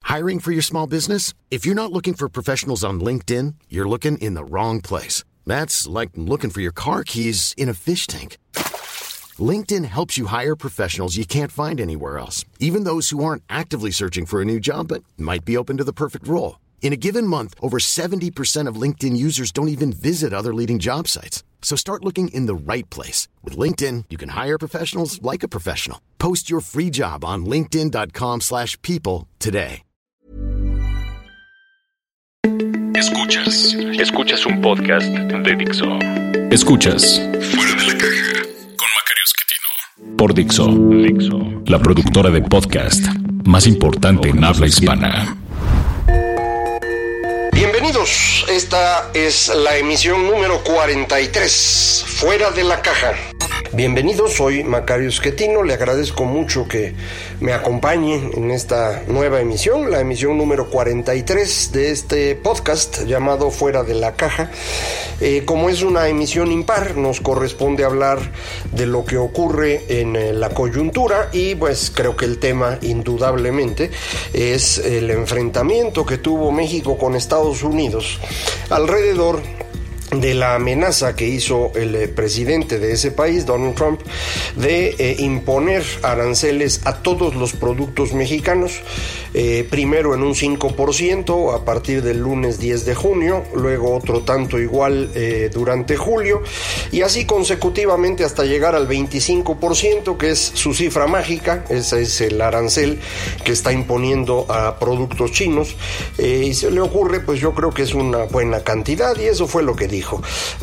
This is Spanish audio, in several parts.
Hiring for your small business? If you're not looking for professionals on LinkedIn, you're looking in the wrong place. That's like looking for your car keys in a fish tank. LinkedIn helps you hire professionals you can't find anywhere else, even those who aren't actively searching for a new job but might be open to the perfect role. In a given month, over 70% of LinkedIn users don't even visit other leading job sites. So start looking in the right place. With LinkedIn, you can hire professionals like a professional. Post your free job on linkedin.com/people today. Escuchas un podcast de Dixo. Escuchas Fuera de la Caja con Macario Esquetino por Dixo, la productora de podcast más importante en habla hispana. Bienvenidos, esta es la emisión número 43, Fuera de la Caja. Bienvenidos, soy Macario Esquetino, le agradezco mucho que me acompañe en esta nueva emisión, la emisión número 43 de este podcast llamado Fuera de la Caja. Como es una emisión impar, nos corresponde hablar de lo que ocurre en la coyuntura y pues creo que el tema indudablemente es el enfrentamiento que tuvo México con Estados Unidos alrededor de la amenaza que hizo el presidente de ese país, Donald Trump, de imponer aranceles a todos los productos mexicanos, primero en un 5% a partir del lunes 10 de junio, luego otro tanto igual durante julio, y así consecutivamente hasta llegar al 25%, que es su cifra mágica. Ese es el arancel que está imponiendo a productos chinos, y se le ocurre, pues yo creo que es una buena cantidad, y eso fue lo que dijo.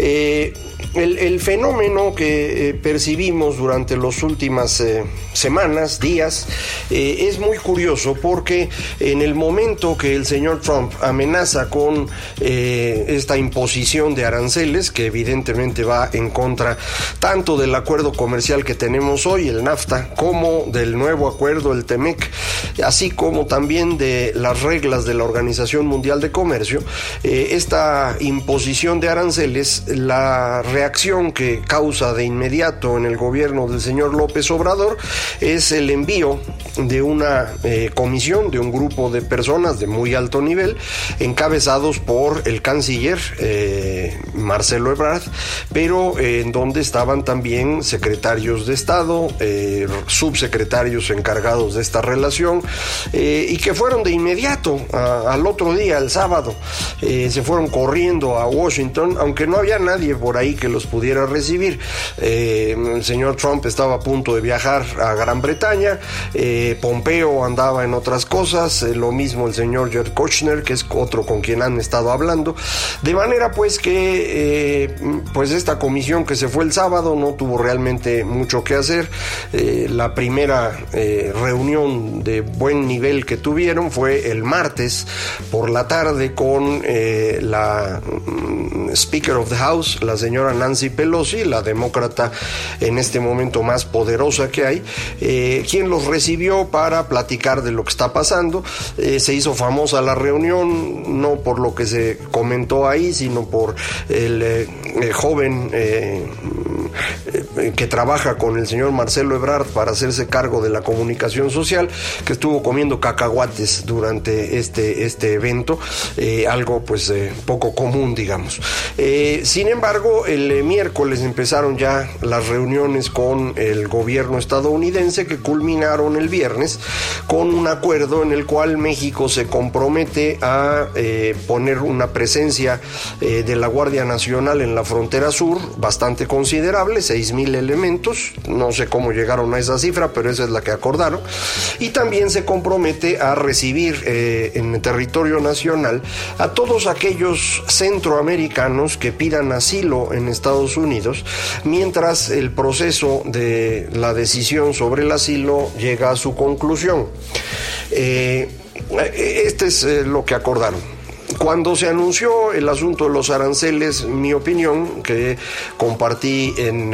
El fenómeno que percibimos durante las últimas semanas, días, es muy curioso porque en el momento que el señor Trump amenaza con esta imposición de aranceles, que evidentemente va en contra tanto del acuerdo comercial que tenemos hoy, el NAFTA, como del nuevo acuerdo, el TEMEC, así como también de las reglas de la Organización Mundial de Comercio, esta imposición de aranceles, la reacción que causa de inmediato en el gobierno del señor López Obrador es el envío de una comisión, de un grupo de personas de muy alto nivel, encabezados por el canciller Marcelo Ebrard, pero en donde estaban también secretarios de Estado, subsecretarios encargados de esta relación, y que fueron de inmediato al otro día, el sábado, se fueron corriendo a Washington, aunque no había nadie por ahí que los pudiera recibir. El señor Trump estaba a punto de viajar a Gran Bretaña, Pompeo andaba en otras cosas, lo mismo el señor Jared Kushner, que es otro con quien han estado hablando, de manera pues que pues esta comisión que se fue el sábado no tuvo realmente mucho que hacer. La primera reunión de buen nivel que tuvieron fue el martes por la tarde con la Speaker of the House, la señora Nancy Pelosi, la demócrata en este momento más poderosa que hay, quien los recibió para platicar de lo que está pasando. Se hizo famosa la reunión, no por lo que se comentó ahí, sino por el joven que trabaja con el señor Marcelo Ebrard para hacerse cargo de la comunicación social, que estuvo comiendo cacahuates durante este evento, algo pues poco común, digamos. Sin embargo, el miércoles empezaron ya las reuniones con el gobierno estadounidense, que culminaron el viernes con un acuerdo en el cual México se compromete a poner una presencia de la Guardia Nacional en la frontera sur bastante considerable, 6,000 elementos, no sé cómo llegaron a esa cifra, pero esa es la que acordaron, y también se compromete a recibir en el territorio nacional a todos aquellos centroamericanos que pidan asilo en Estados Unidos, mientras el proceso de la decisión sobre el asilo llega a su conclusión. Este es lo que acordaron. Cuando se anunció el asunto de los aranceles, mi opinión, que compartí en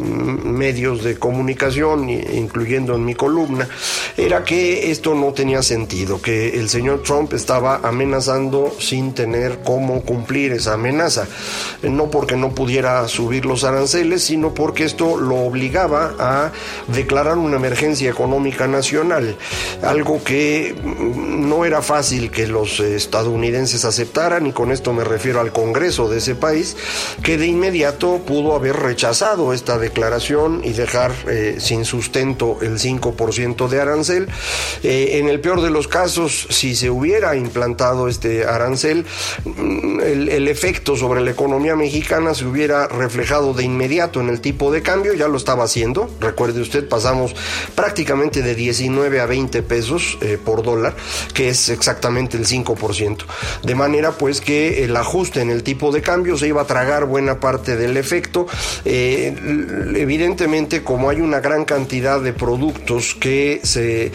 medios de comunicación, incluyendo en mi columna, era que esto no tenía sentido, que el señor Trump estaba amenazando sin tener cómo cumplir esa amenaza, no porque no pudiera subir los aranceles, sino porque esto lo obligaba a declarar una emergencia económica nacional, algo que no era fácil que los estadounidenses aceptaran, y con esto me refiero al Congreso de ese país, que de inmediato pudo haber rechazado esta declaración y dejar sin sustento el 5% de arancel. En el peor de los casos, si se hubiera implantado este arancel, el efecto sobre la economía mexicana se hubiera reflejado de inmediato en el tipo de cambio. Ya lo estaba haciendo, recuerde usted, pasamos prácticamente de 19 a 20 pesos por dólar, que es exactamente el 5%, de manera pues que el ajuste en el tipo de cambio se iba a tragar buena parte del efecto. Evidentemente, como hay una gran cantidad de productos que se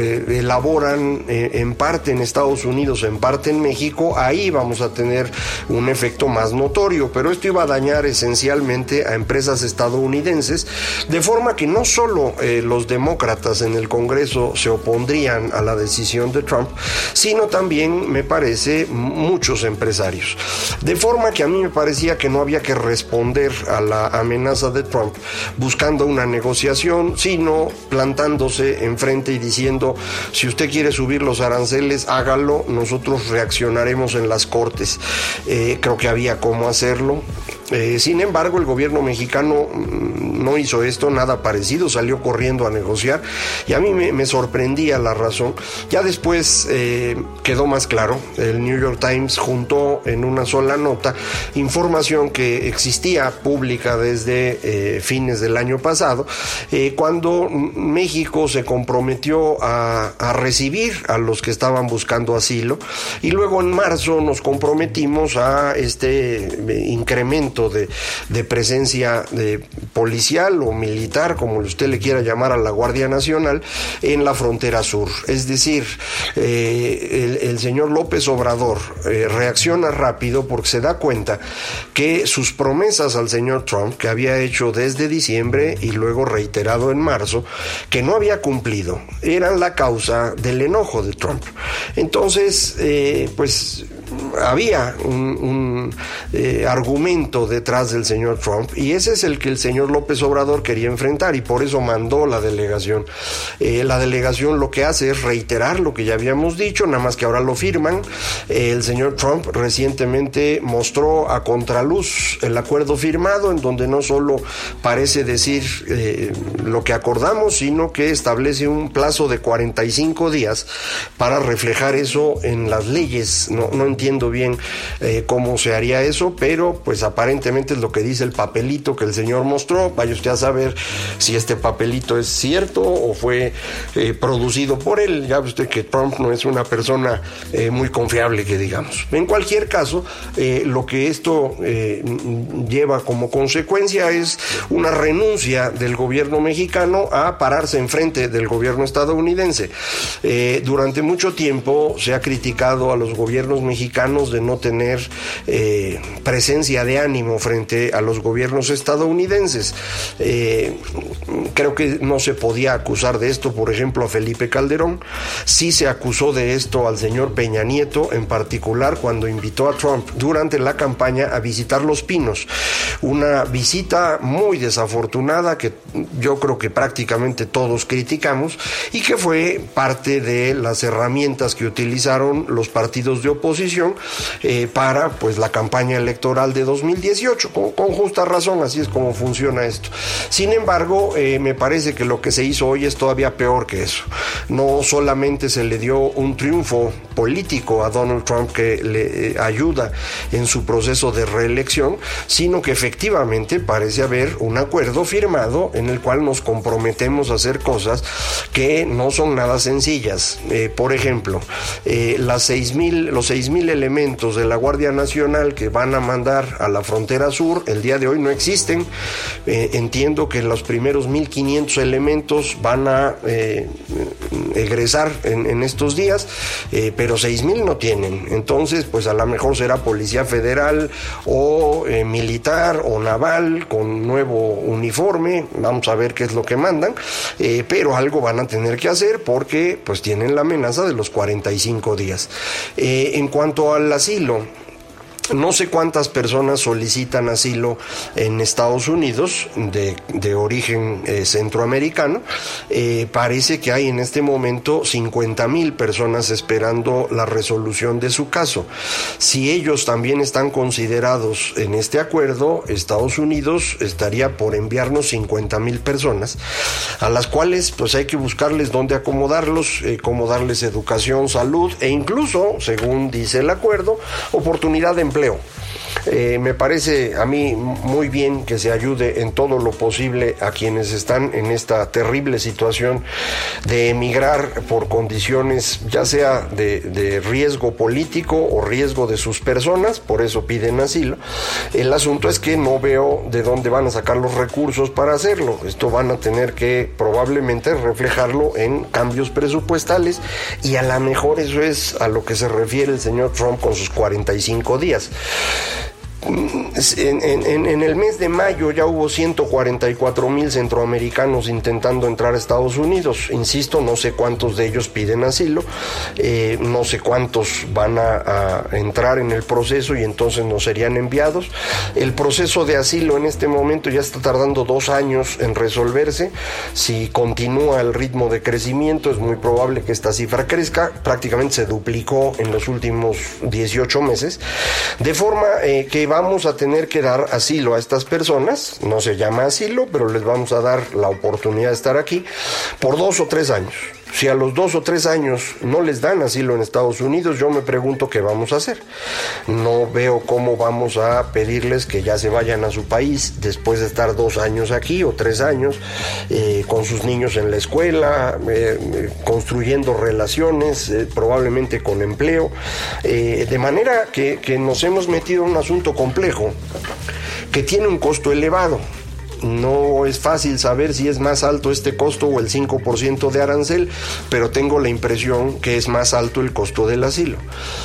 elaboran en parte en Estados Unidos, en parte en México, ahí vamos a tener un efecto más notorio, pero esto iba a dañar esencialmente a empresas estadounidenses, de forma que no solo los demócratas en el Congreso se opondrían a la decisión de Trump, sino también, me parece, muchos empresarios. De forma que a mí me parecía que no había que responder a la amenaza de Trump buscando una negociación, sino plantándose enfrente y diciendo: si usted quiere subir los aranceles, hágalo, nosotros reaccionaremos en las cortes. Creo que había cómo hacerlo. Sin embargo, el gobierno mexicano no hizo esto, nada parecido, salió corriendo a negociar, y a mí me sorprendía la razón. Ya después quedó más claro. El New York Times juntó en una sola nota información que existía pública desde fines del año pasado, cuando México se comprometió a recibir a los que estaban buscando asilo, y luego en marzo nos comprometimos a este incremento de presencia policial o militar, como usted le quiera llamar, a la Guardia Nacional en la frontera sur. Es decir, el señor López Obrador reacciona rápido porque se da cuenta que sus promesas al señor Trump, que había hecho desde diciembre y luego reiterado en marzo, que no había cumplido, eran la causa del enojo de Trump. Entonces, pues había un argumento detrás del señor Trump, y ese es el que el señor López Obrador quería enfrentar, y por eso mandó la delegación. La delegación lo que hace es reiterar lo que ya habíamos dicho, nada más que ahora lo firman. El señor Trump recientemente mostró a contraluz el acuerdo firmado, en donde no solo parece decir lo que acordamos, sino que establece un plazo de 45 días para reflejar eso en las leyes. No entiendo bien cómo se haría eso, pero pues aparentemente es lo que dice el papelito que el señor mostró. Vaya usted a saber si este papelito es cierto o fue producido por él. Ya ve usted que Trump no es una persona muy confiable, que digamos. En cualquier caso, lo que esto lleva como consecuencia es una renuncia del gobierno mexicano a pararse enfrente del gobierno estadounidense. Durante mucho tiempo se ha criticado a los gobiernos mexicanos de no tener presencia de ánimo frente a los gobiernos estadounidenses. Creo que no se podía acusar de esto, por ejemplo, a Felipe Calderón. Sí se acusó de esto al señor Peña Nieto, en particular cuando invitó a Trump durante la campaña a visitar Los Pinos. Una visita muy desafortunada que yo creo que prácticamente todos criticamos, y que fue parte de las herramientas que utilizaron los partidos de oposición para pues la campaña electoral de 2018, con justa razón. Así es como funciona esto. Sin embargo, me parece que lo que se hizo hoy es todavía peor que eso. No solamente se le dio un triunfo político a Donald Trump que le ayuda en su proceso de reelección, sino que efectivamente parece haber un acuerdo firmado en el cual nos comprometemos a hacer cosas que no son nada sencillas. Por ejemplo, los 6,000 6,000 elementos de la Guardia Nacional que van a mandar a la frontera sur, el día de hoy no existen. Entiendo que los primeros 1,500 elementos van a egresar en estos días, pero 6,000 no tienen. Entonces, pues a lo mejor será Policía Federal o militar o naval con nuevo uniforme. Vamos a ver qué es lo que mandan, pero algo van a tener que hacer porque pues tienen la amenaza de los 45 días. En cuanto al asilo, no sé cuántas personas solicitan asilo en Estados Unidos de origen centroamericano. Parece que hay en este momento 50,000 personas esperando la resolución de su caso. Si ellos también están considerados en este acuerdo, Estados Unidos estaría por enviarnos 50,000 personas, a las cuales pues hay que buscarles dónde acomodarlos, cómo darles educación, salud e incluso, según dice el acuerdo, oportunidad de empleo. Me parece a mí muy bien que se ayude en todo lo posible a quienes están en esta terrible situación de emigrar por condiciones ya sea de riesgo político o riesgo de sus personas, por eso piden asilo. El asunto es que no veo de dónde van a sacar los recursos para hacerlo. Esto van a tener que probablemente reflejarlo en cambios presupuestales y a lo mejor eso es a lo que se refiere el señor Trump con sus 45 días. En el mes de mayo ya hubo 144,000 centroamericanos intentando entrar a Estados Unidos. Insisto, no sé cuántos de ellos piden asilo, no sé cuántos van a entrar en el proceso y entonces no serían enviados. El proceso de asilo en este momento ya está tardando 2 años en resolverse. Si continúa el ritmo de crecimiento, es muy probable que esta cifra crezca. Prácticamente se duplicó en los últimos 18 meses, de forma que vamos a tener que dar asilo a estas personas. No se llama asilo, pero les vamos a dar la oportunidad de estar aquí por 2 o 3 años. Si a los 2 o 3 años no les dan asilo en Estados Unidos, yo me pregunto qué vamos a hacer. No veo cómo vamos a pedirles que ya se vayan a su país después de estar 2 años aquí o 3 años con sus niños en la escuela, construyendo relaciones, probablemente con empleo, de manera que nos hemos metido en un asunto complejo que tiene un costo elevado. No es fácil saber si es más alto este costo o el 5% de arancel, pero tengo la impresión que es más alto el costo del asilo.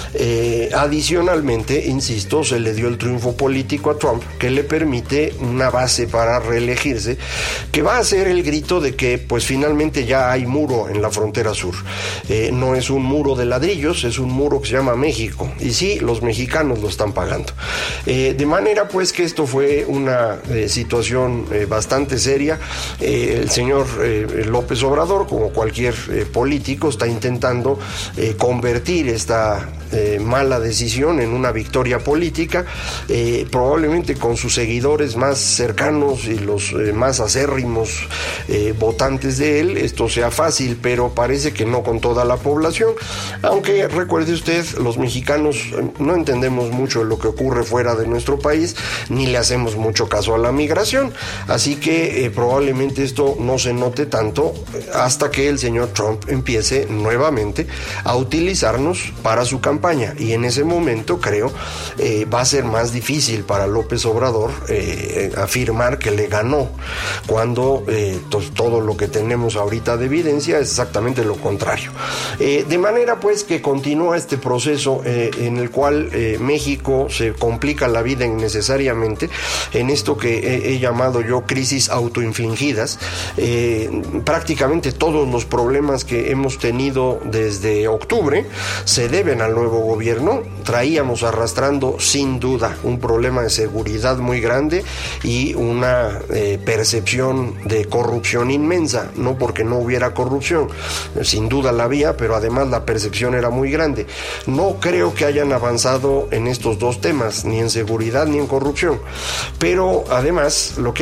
Adicionalmente, insisto, se le dio el triunfo político a Trump que le permite una base para reelegirse, que va a ser el grito de que pues finalmente ya hay muro en la frontera sur. No es un muro de ladrillos, es un muro que se llama México, y sí, los mexicanos lo están pagando. De manera pues que esto fue una situación bastante seria. El señor López Obrador, como cualquier político, está intentando convertir esta mala decisión en una victoria política, probablemente con sus seguidores más cercanos y los más acérrimos votantes de él esto sea fácil, pero parece que no con toda la población, aunque recuerde usted, los mexicanos no entendemos mucho de lo que ocurre fuera de nuestro país, ni le hacemos mucho caso a la migración. Así que probablemente esto no se note tanto hasta que el señor Trump empiece nuevamente a utilizarnos para su campaña, y en ese momento creo va a ser más difícil para López Obrador afirmar que le ganó, cuando todo lo que tenemos ahorita de evidencia es exactamente lo contrario. De manera pues que continúa este proceso en el cual México se complica la vida innecesariamente en esto que he llamado yo crisis autoinfligidas. Prácticamente todos los problemas que hemos tenido desde octubre se deben al nuevo gobierno. Traíamos arrastrando sin duda un problema de seguridad muy grande y una percepción de corrupción inmensa, no porque no hubiera corrupción, sin duda la había, pero además la percepción era muy grande. No creo que hayan avanzado en estos dos temas, ni en seguridad ni en corrupción, pero además lo que han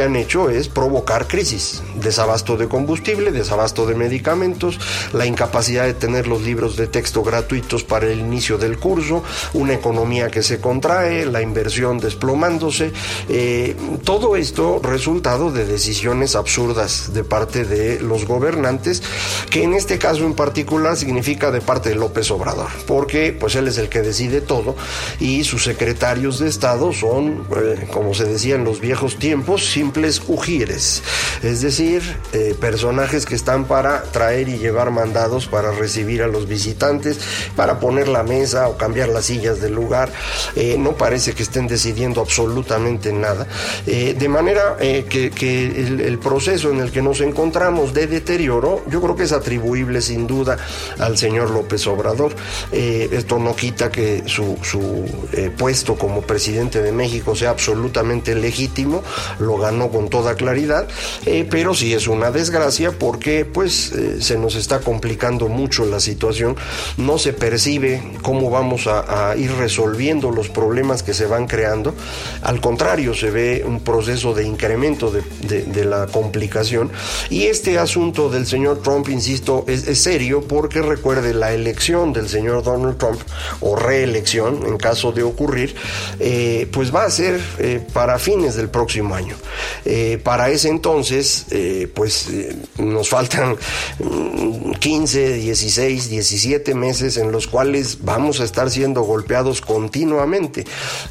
han hecho es provocar crisis, desabasto de combustible, desabasto de medicamentos, la incapacidad de tener los libros de texto gratuitos para el inicio del curso, una economía que se contrae, la inversión desplomándose, todo esto resultado de decisiones absurdas de parte de los gobernantes, que en este caso en particular significa de parte de López Obrador, porque pues él es el que decide todo y sus secretarios de Estado son, como se decía en los viejos tiempos, simples ujieres, es decir, personajes que están para traer y llevar mandados para recibir a los visitantes, para poner la mesa o cambiar las sillas del lugar. No parece que estén decidiendo absolutamente nada, de manera que el proceso en el que nos encontramos de deterioro, yo creo que es atribuible sin duda al señor López Obrador. Esto no quita que su puesto como presidente de México sea absolutamente legítimo, lo ganó con toda claridad, pero sí es una desgracia porque pues se nos está complicando mucho la situación, no se percibe cómo vamos a ir resolviendo los problemas que se van creando, al contrario, se ve un proceso de incremento de la complicación, y este asunto del señor Trump, insisto, es serio porque recuerde, la elección del señor Donald Trump, o reelección en caso de ocurrir, pues va a ser para fines del próximo año. Para ese entonces, nos faltan 15, 16, 17 meses en los cuales vamos a estar siendo golpeados continuamente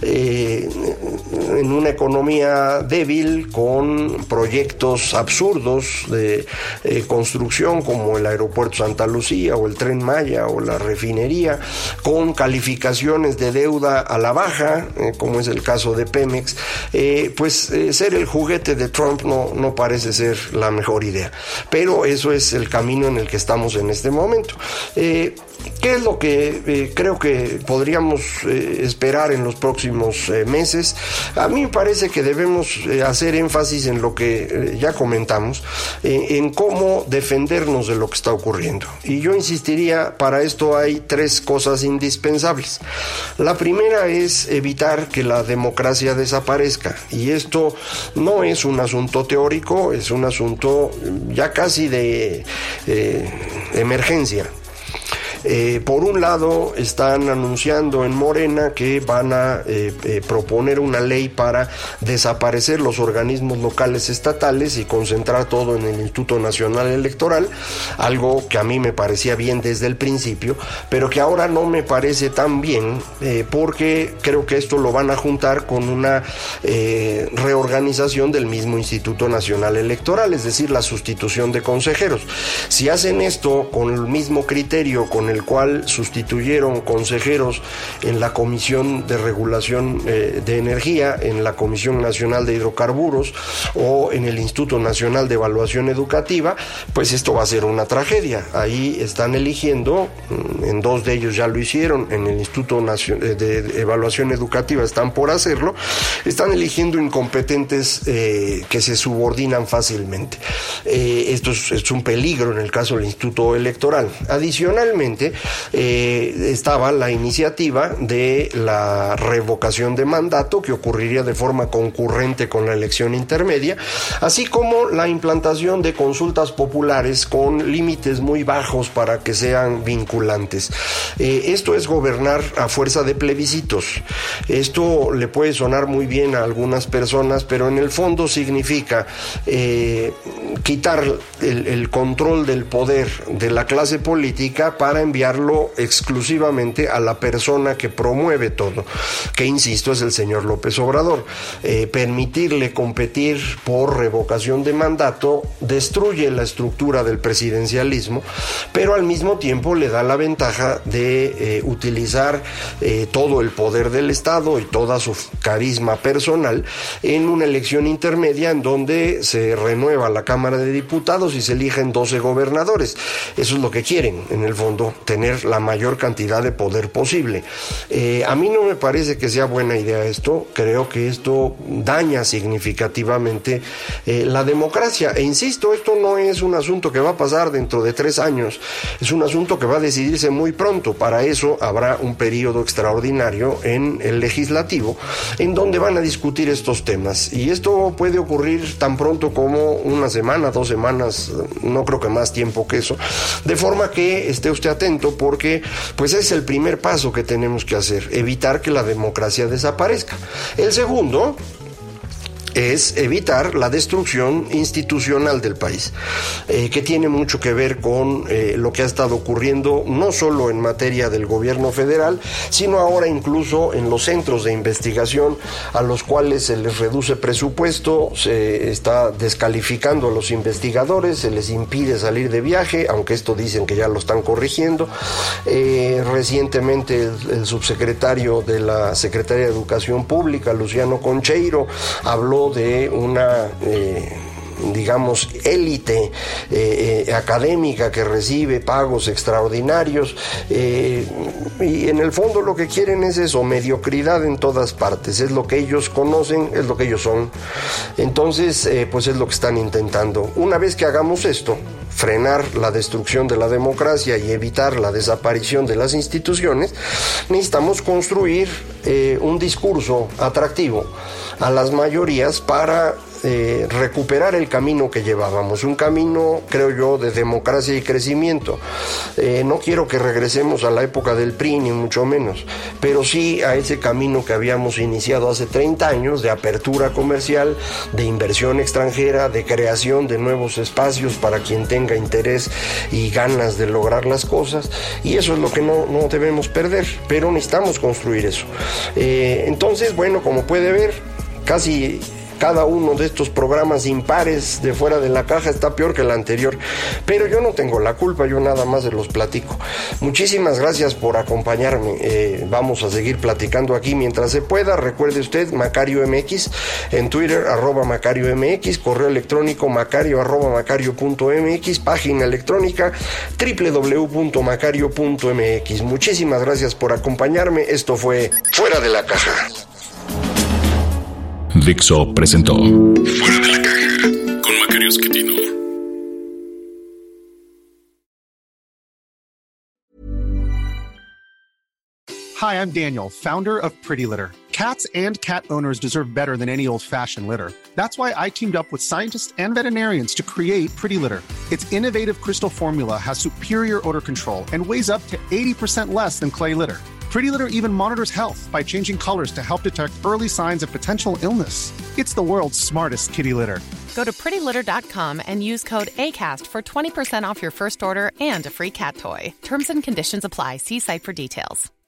en una economía débil, con proyectos absurdos de construcción como el aeropuerto Santa Lucía o el Tren Maya o la refinería, con calificaciones de deuda a la baja, como es el caso de Pemex. Ser el juguete de Trump no parece ser la mejor idea, pero eso es el camino en el que estamos en este momento. ¿Qué es lo que creo que podríamos esperar en los próximos meses? A mí me parece que debemos hacer énfasis en lo que ya comentamos, en cómo defendernos de lo que está ocurriendo. Y yo insistiría, para esto hay 3 cosas indispensables. La primera es evitar que la democracia desaparezca, y esto no es un asunto teórico, es un asunto ya casi de emergencia. Por un lado, están anunciando en Morena que van a proponer una ley para desaparecer los organismos locales estatales y concentrar todo en el Instituto Nacional Electoral, algo que a mí me parecía bien desde el principio, pero que ahora no me parece tan bien, porque creo que esto lo van a juntar con una reorganización del mismo Instituto Nacional Electoral, es decir, la sustitución de consejeros. Si hacen esto con el mismo criterio con el cual sustituyeron consejeros en la Comisión de Regulación de Energía, en la Comisión Nacional de Hidrocarburos o en el Instituto Nacional de Evaluación Educativa, pues esto va a ser una tragedia. Ahí están eligiendo, en 2 de ellos ya lo hicieron, en el Instituto Nacional de Evaluación Educativa están por hacerlo, están eligiendo incompetentes que se subordinan fácilmente. Esto es un peligro en el caso del Instituto Electoral. Adicionalmente, estaba la iniciativa de la revocación de mandato, que ocurriría de forma concurrente con la elección intermedia, así como la implantación de consultas populares con límites muy bajos para que sean vinculantes. Esto es gobernar a fuerza de plebiscitos. Esto le puede sonar muy bien a algunas personas, pero en el fondo significa quitar el control del poder de la clase política para enviarlo exclusivamente a la persona que promueve todo, que insisto es el señor López Obrador. Permitirle competir por revocación de mandato destruye la estructura del presidencialismo, pero al mismo tiempo le da la ventaja de utilizar todo el poder del Estado y toda su carisma personal en una elección intermedia en donde se renueva la Cámara de Diputados y se eligen 12 gobernadores. Eso es lo que quieren, en el fondo, tener la mayor cantidad de poder posible. A mí no me parece que sea buena idea esto. Creo que esto daña significativamente la democracia. E insisto, esto no es un asunto que va a pasar dentro de 3 años. Es un asunto que va a decidirse muy pronto. Para eso habrá un periodo extraordinario en el legislativo en donde van a discutir estos temas. Y esto puede ocurrir tan pronto como una semana, 2 semanas, no creo que más tiempo que eso. De forma que esté usted atento, porque pues es el primer paso que tenemos que hacer, evitar que la democracia desaparezca. El segundo es evitar la destrucción institucional del país, que tiene mucho que ver con lo que ha estado ocurriendo no solo en materia del gobierno federal, sino ahora incluso en los centros de investigación a los cuales se les reduce presupuesto, se está descalificando a los investigadores, se les impide salir de viaje, aunque esto dicen que ya lo están corrigiendo. Recientemente el subsecretario de la Secretaría de Educación Pública, Luciano Concheiro, habló de una digamos élite académica que recibe pagos extraordinarios, y en el fondo lo que quieren es eso, mediocridad en todas partes. Es lo que ellos conocen, es lo que ellos son. Entonces pues es lo que están intentando. Una vez que hagamos esto, frenar la destrucción de la democracia y evitar la desaparición de las instituciones, necesitamos construir un discurso atractivo a las mayorías para recuperar el camino que llevábamos, un camino, creo yo, de democracia y crecimiento. No quiero que regresemos a la época del PRI, ni mucho menos, pero sí a ese camino que habíamos iniciado hace 30 años, de apertura comercial, de inversión extranjera, de creación de nuevos espacios para quien tenga interés y ganas de lograr las cosas, y eso es lo que no debemos perder, pero necesitamos construir eso. Entonces, bueno, como puede ver, casi cada uno de estos programas impares de Fuera de la Caja está peor que el anterior, pero yo no tengo la culpa, yo nada más se los platico. Muchísimas gracias por acompañarme. Vamos a seguir platicando aquí mientras se pueda. Recuerde usted, Macario MX, en Twitter, @Macario MX, correo electrónico macario@macario.mx, página electrónica www.macario.mx. Muchísimas gracias por acompañarme. Esto fue Fuera de la Caja. Dixo presentó Fuera de la Caja con Macario Schettino. Hi, I'm Daniel, founder of Pretty Litter. Cats and cat owners deserve better than any old-fashioned litter. That's why I teamed up with scientists and veterinarians to create Pretty Litter. Its innovative crystal formula has superior odor control and weighs up to 80% less than clay litter. Pretty Litter even monitors health by changing colors to help detect early signs of potential illness. It's the world's smartest kitty litter. Go to prettylitter.com and use code ACAST for 20% off your first order and a free cat toy. Terms and conditions apply. See site for details.